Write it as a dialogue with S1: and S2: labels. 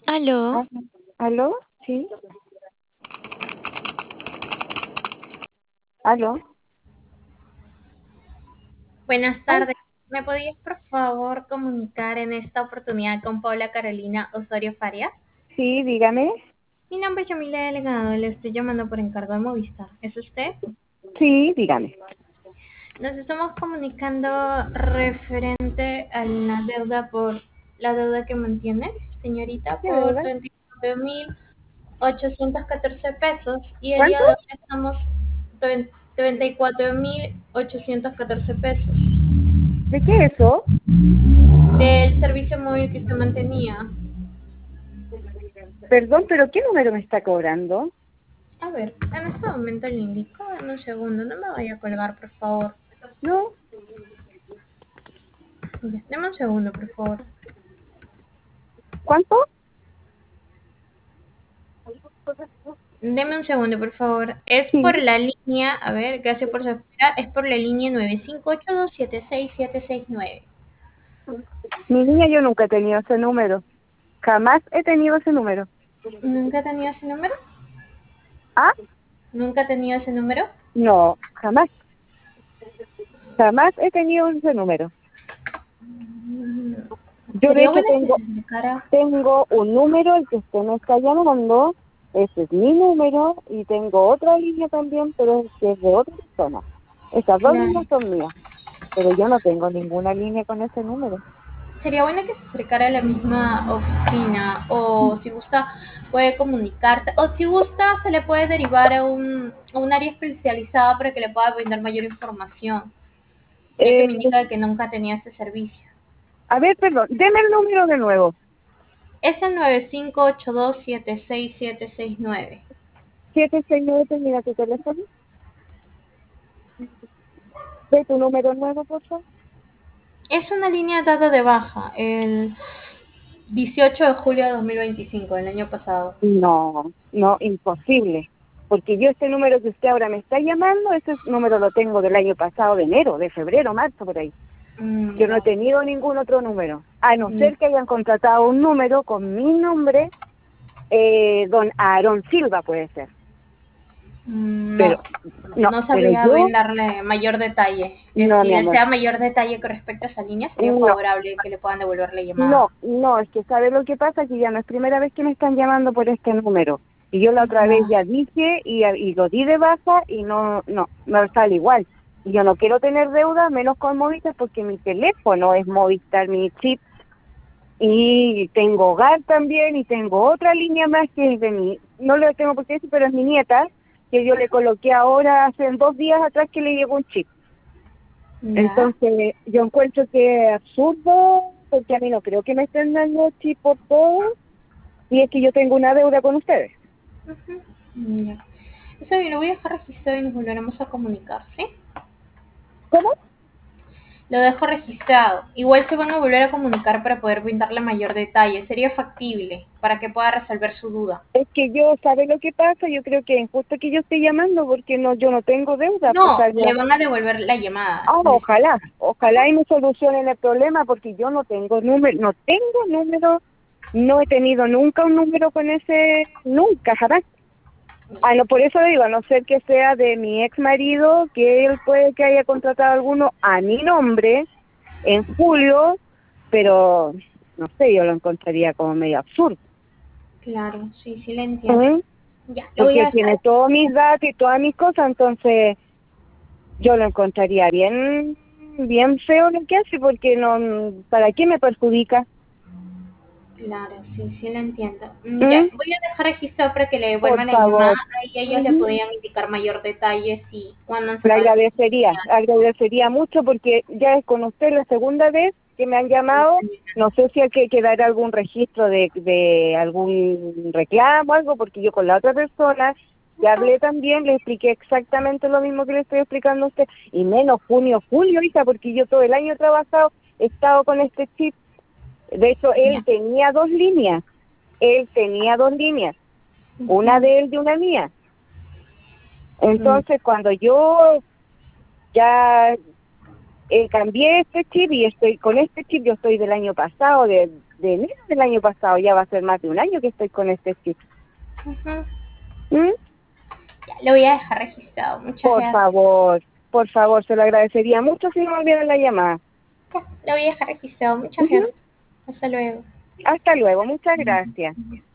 S1: Aló,
S2: Ah, ¿aló? Sí. ¿Aló?
S1: buenas
S2: Ay,
S1: tardes. ¿Me podías por favor comunicar en esta oportunidad con Paula Carolina Osorio Farias?
S2: sí, dígame.
S1: Mi nombre es Yamila Delegado, le estoy llamando por encargo de Movistar. ¿Es usted?
S2: Sí, dígame.
S1: Nos estamos comunicando referente a la deuda por la deuda que mantiene, señorita,
S2: ¿Qué
S1: por
S2: deuda?
S1: 34.814 pesos y el día
S2: ¿Cuánto?
S1: de hoy estamos 34.814 pesos
S2: ¿De qué eso?
S1: del servicio móvil que usted mantenía.
S2: Perdón, pero ¿qué número me está cobrando?
S1: A ver, en este momento le indico, en un segundo, no me vaya a colgar, por favor.
S2: ¿No?
S1: Ya, deme un segundo, por favor.
S2: ¿Cuánto?
S1: Deme un segundo, por favor. Es por
S2: Sí.
S1: la línea, a ver, gracias por su espera, es por la línea 958276769.
S2: Mi niña, yo nunca he tenido ese número. Jamás he tenido ese número.
S1: ¿Nunca ha tenido ese número?
S2: ¿Ah?
S1: ¿Nunca ha tenido ese número?
S2: No, jamás. Jamás he tenido ese número.
S1: Mm,
S2: Yo, de
S1: Sería
S2: hecho,
S1: bueno que se indicara.
S2: tengo un número, el que usted me está llamando. Ese es mi número y tengo otra línea también, pero es que es de otra persona. Esas dos
S1: Claro.
S2: líneas son mías. Pero yo no tengo ninguna línea con ese número.
S1: Sería bueno que se acercara a la misma oficina o si gusta puede comunicarse o si gusta se le puede derivar a un área especializada para que le pueda brindar mayor información, ya que
S2: Eh,
S1: me indica que nunca tenía este servicio.
S2: a ver, perdón, deme el número de nuevo.
S1: Es el 9582766769.
S2: 769, termina tu teléfono. De tu número nuevo, por favor.
S1: Es una línea dada de baja el 18 de julio de 2025, el año pasado.
S2: No, no, imposible. Porque yo este número que usted ahora me está llamando, ese número lo tengo del año pasado, de enero, de febrero, marzo, por ahí. Yo no he
S1: No,
S2: tenido ningún otro número. A no
S1: no,
S2: ser que hayan contratado un número con mi nombre, don Aarón Silva puede ser. Pero,
S1: no,
S2: no,
S1: no
S2: pero
S1: sabría
S2: yo,
S1: brindarle mayor detalle.
S2: no,
S1: Si
S2: mi amor,
S1: desea mayor detalle con respecto a esa línea, sería
S2: no.
S1: favorable que le puedan devolver la
S2: No,
S1: llamada.
S2: no, es que ¿sabe lo que pasa? Que ya no es primera vez que me están llamando por este número. Y yo la otra vez
S1: Ya,
S2: ya dije y lo di de baja y no sale igual. Y yo no quiero tener deuda, menos con Movistar, porque mi teléfono es Movistar, mi chip. Y tengo hogar también y tengo otra línea más que es de mi, no lo tengo por qué decir, pero es mi nieta, que yo le coloqué ahora hace 2 días atrás que le llegó un chip.
S1: ya.
S2: Entonces, yo encuentro que es absurdo, porque a mí no creo que me estén dando chip por todo, y es que yo tengo una deuda con ustedes.
S1: Ujú, ya. Eso bien, lo voy a dejar registrado y nos volveremos a comunicar, ¿sí?
S2: ¿Cómo?
S1: Lo dejo registrado. Igual se van a volver a comunicar para poder brindarle mayor detalle. Sería factible para que pueda resolver su duda.
S2: Es que yo, ¿sabe lo que pasa? Yo creo que es injusto que yo esté llamando porque no, yo no tengo deuda, o
S1: No,
S2: sea,
S1: le van a devolver la llamada.
S2: ojalá y me solucionen el problema porque yo no tengo número, no he tenido nunca un número con ese, nunca, jamás. Ah, no, por eso digo, a no ser que sea de mi ex marido, que él puede que haya contratado alguno a mi nombre en julio, pero no sé, yo lo encontraría como medio absurdo.
S1: Claro, sí, sí le entiendo.
S2: ¿Mm?
S1: Ya, lo voy a
S2: Porque
S1: dejar.
S2: tiene todos mis datos y todas mis cosas, entonces yo lo encontraría bien, bien feo lo que hace, porque no, ¿para qué me perjudica?
S1: Claro, sí, sí la entiendo. Ya,
S2: ¿Mm?
S1: voy a dejar registrado para que le
S2: Por
S1: devuelvan la llamada
S2: favor.
S1: y ellos le
S2: Ujú.
S1: podrían indicar mayor detalle si cuando han
S2: Le
S1: sacado ese
S2: agradecería mucho porque ya es con usted la segunda vez que me han llamado. No sé si hay que dar algún registro de algún reclamo o algo, porque yo con la otra persona ya hablé también, le expliqué exactamente lo mismo que le estoy explicando a usted, y menos junio, julio, hija, porque yo todo el año he trabajado, he estado con este chip. De hecho,
S1: Ya.
S2: él tenía dos líneas, una
S1: Ujú.
S2: de él y una mía.
S1: Mm,
S2: Entonces, cuando yo ya cambié este chip y estoy con este chip, yo estoy del año pasado, desde enero del año pasado, ya va a ser más de un año que estoy con este chip.
S1: Ujú.
S2: ¿Mm?
S1: Ya, lo voy a dejar registrado. Muchas gracias.
S2: Por favor, se lo agradecería mucho si no me olvidan la llamada.
S1: Ya, lo voy a dejar registrado. Muchas
S2: Ujú.
S1: gracias. Hasta luego.
S2: Hasta luego, muchas gracias.